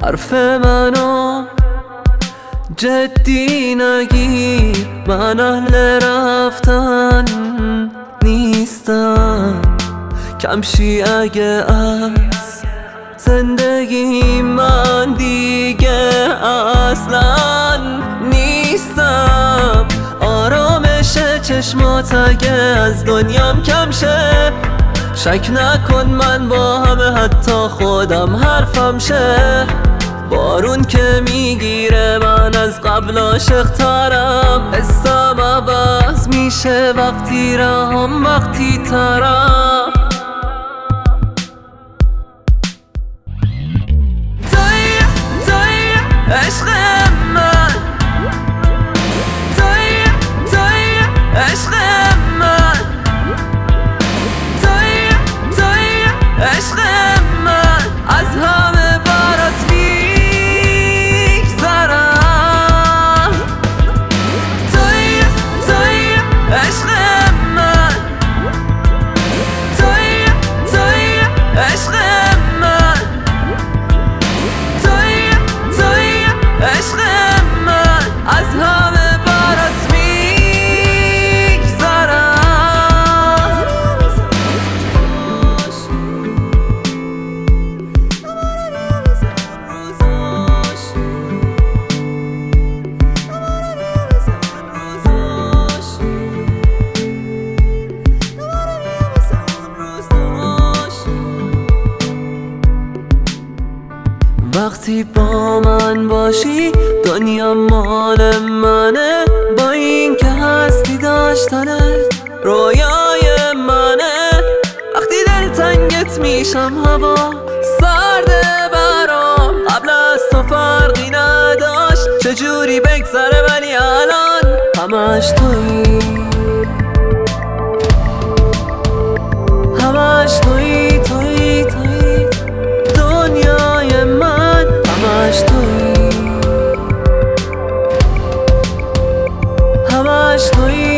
حرف منو جدی نگیر، من اهل رفتن نیستم. کمشی اگه از زندگی من دیگه اصلا نیستم. آرامش چشمات اگه از دنیام کم شه، شک نکن من با همه حتی خودم حرفم شه. بارون که میگیره من از قبل عاشق ترم، حسم عوض میشه وقتی رهم وقتی ترم. توی عشق من، توی عشق من، توی عشق من. از همه برات میگذرم. توی عشق من، توی عشق من، توی عشق من. از همه برات میگذرم. وقتی با من باشی دنیا مال منه، با این که هستی داشتنت رویای منه. وقتی دلتنگت میشم هوا سرده برام، قبل از تو فرقی نداشت چجوری بگذره ولی الان همش تویی، همش تویی، تویی تویی دنیای من. همش تویی، همش تویی.